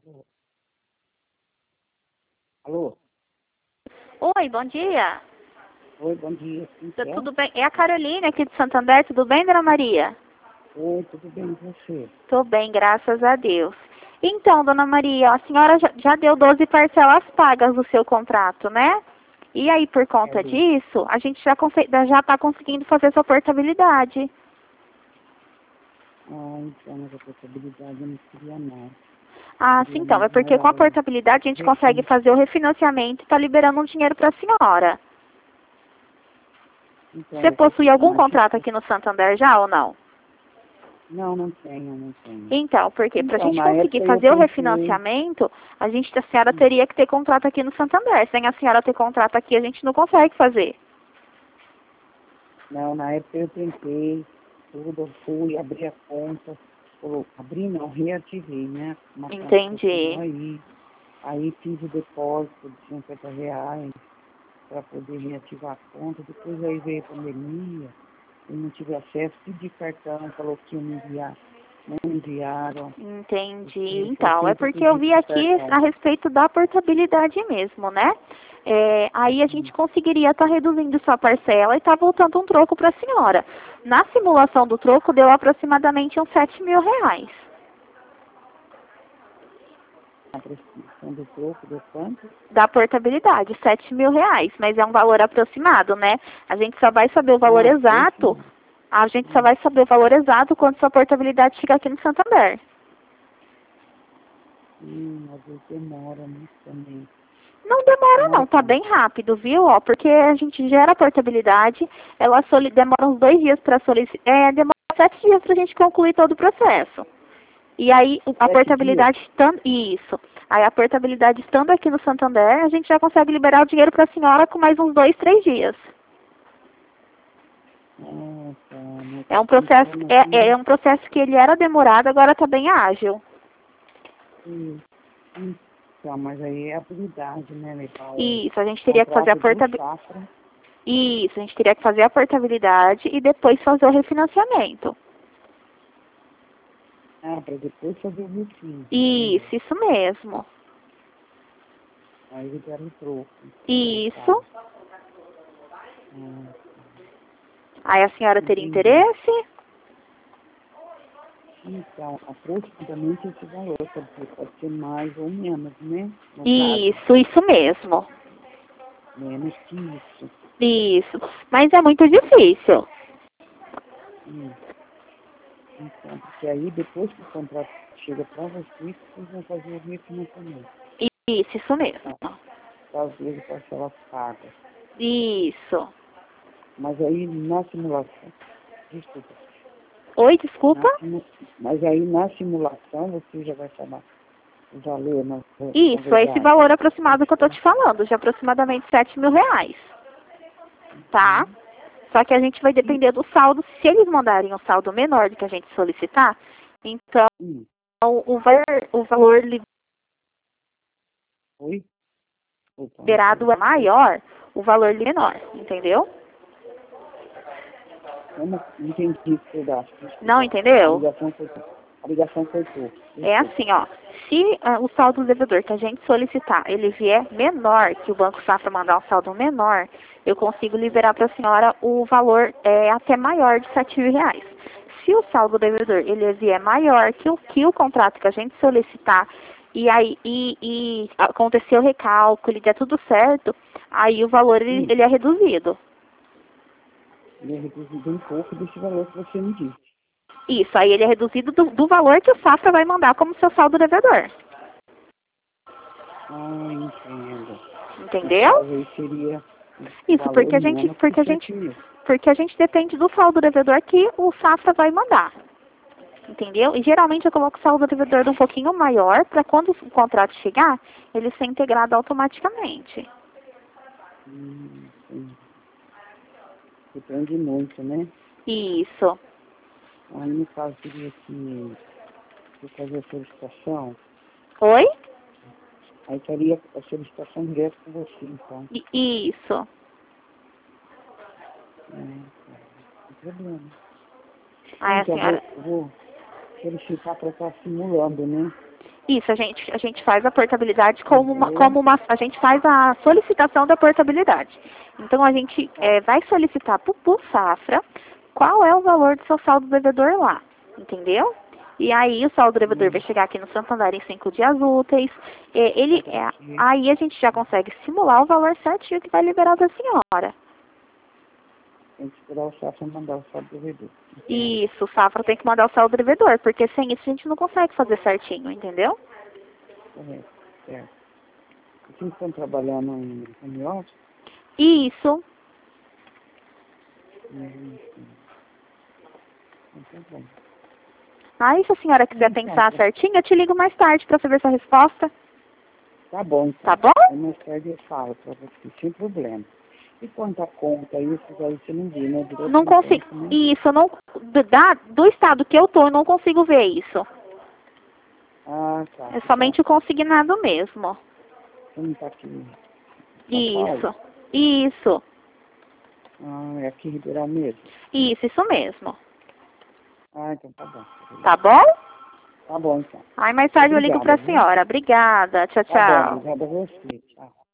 Alô? Oi, bom dia. Oi, bom dia. Tudo bem? É a Caroline aqui de Santander, tudo bem, Dona Maria? Oi, tudo bem com você? Tô bem, graças a Deus. Então, Dona Maria, a senhora já deu 12 parcelas pagas do seu contrato, né? E aí, por conta disso, a gente já está conseguindo fazer sua portabilidade. Então, mas a portabilidade eu não queria não. Ah, sim, então. É porque com a portabilidade a gente consegue fazer o refinanciamento e está liberando um dinheiro para a senhora. Então, Você possui algum contrato aqui no Santander já ou não? Não tenho. Então, porque para a Então, gente na conseguir época eu fazer o pensei... refinanciamento, a senhora teria que ter contrato aqui no Santander. Sem a senhora ter contrato aqui, a gente não consegue fazer. Não, na época eu tentei, tudo, eu fui, abri a conta, abri não, reativei, né? Uma conta Entendi. aí fiz o depósito de R$ 50 para poder reativar a conta, depois aí veio a pandemia, eu não tive acesso, pedi cartão, falou que iam me enviar, não enviaram. Entendi. Então, é porque eu vi aqui a respeito da portabilidade mesmo, né? Aí a gente conseguiria estar reduzindo sua parcela e estar voltando um troco para a senhora. Na simulação do troco, deu aproximadamente uns R$ 7.000. A prescrição do troco deu quanto? Da portabilidade, R$ 7.000, mas é um valor aproximado, né? A gente só vai saber o valor exato. A gente só vai saber o valor exato quando sua portabilidade chegar aqui no Santander. Às vezes demora muito também. Não demora não, tá bem rápido, viu? Porque a gente gera a portabilidade, ela demora uns 2 dias para solicitar, demora 7 dias para a gente concluir todo o processo. E aí a portabilidade estando, isso. Aí a portabilidade estando aqui no Santander, a gente já consegue liberar o dinheiro para a senhora com mais uns 2, 3 dias. É um processo, é um processo que ele era demorado, agora está bem ágil. Então, mas aí é habilidade, né, legal? Isso, a gente teria que fazer a portabilidade. Isso, a gente teria que fazer a portabilidade e depois fazer o refinanciamento. Para depois fazer o refinanciamento. Isso mesmo. Aí ele era um troco. Isso. Aí a senhora teria interesse? Então, aproximadamente esse valor, pode ser mais ou menos, né? Isso mesmo. Menos que isso. Isso. Mas é muito difícil. Então, porque aí depois que o contrato chega para vocês vão fazer o refinanciamento. Isso mesmo. Fazer parcelas pagas. Isso. Mas aí na simulação, desculpa. Oi, desculpa? Mas aí na simulação você já vai chamar o valor, né? Isso, é esse valor aproximado que eu estou te falando, de aproximadamente R$ 7.000. Tá? Só que a gente vai depender do saldo. Se eles mandarem um saldo menor do que a gente solicitar, então o valor liberado é maior, o valor menor, entendeu? Eu não entendi esse pedaço. Não entendeu? A ligação cortou. É assim, ó. Se o saldo do devedor que a gente solicitar, ele vier menor, que o Banco Safra mandar um saldo menor, eu consigo liberar para a senhora o valor até maior de R$ 7.000. Se o saldo do devedor ele vier maior que o contrato que a gente solicitar, e aí acontecer o recálculo e der tudo certo, aí o valor ele é reduzido. Ele é reduzido um pouco desse valor que você me disse. Isso, aí ele é reduzido do valor que o Safra vai mandar como seu saldo devedor. Entendo. Entendeu? Talvez seria isso, porque a gente depende do saldo devedor que o Safra vai mandar. Entendeu? E geralmente eu coloco o saldo devedor um pouquinho maior para quando o contrato chegar, ele ser integrado automaticamente. Depende muito, né? Isso. Aí no caso teria que fazer a solicitação. Oi? Aí teria a solicitação direto com você, então. Isso. Não tem problema. Aí a senhora... solicitar para estar simulando, né? Isso, a gente faz a portabilidade a gente faz a solicitação da portabilidade. Então, a gente vai solicitar para o Safra qual é o valor do seu saldo devedor lá, entendeu? E aí, o saldo devedor vai chegar aqui no Santander em 5 dias úteis. Aí, a gente já consegue simular o valor certinho que vai liberar da senhora. Tem que esperar o Safra mandar o saldo devedor. Isso, o Safra tem que mandar o saldo devedor, porque sem isso a gente não consegue fazer certinho, entendeu? Correto, certo. Vocês estão trabalhando em home office? Isso. Então, bom. Aí, se a senhora quiser pensar certinho, eu te ligo mais tarde para saber sua resposta. Tá bom, então. Tá bom? Aí mais tarde eu falo para você, sem problema. E quanto a conta, isso aí você não viu, né? Direto Não no consigo. banco, né? Isso, não, do estado que eu tô, eu não consigo ver isso. Ah, tá. É somente o consignado mesmo. Você não tá aqui em São Paulo? Isso. Ah, é aqui em Ribeirão mesmo? Isso mesmo. Ah, então tá bom. Tá bom? Tá bom, então. Aí mais tarde eu ligo pra Viu? senhora. Obrigada. Tchau, Tá bom, tchau. obrigada a você. Tchau.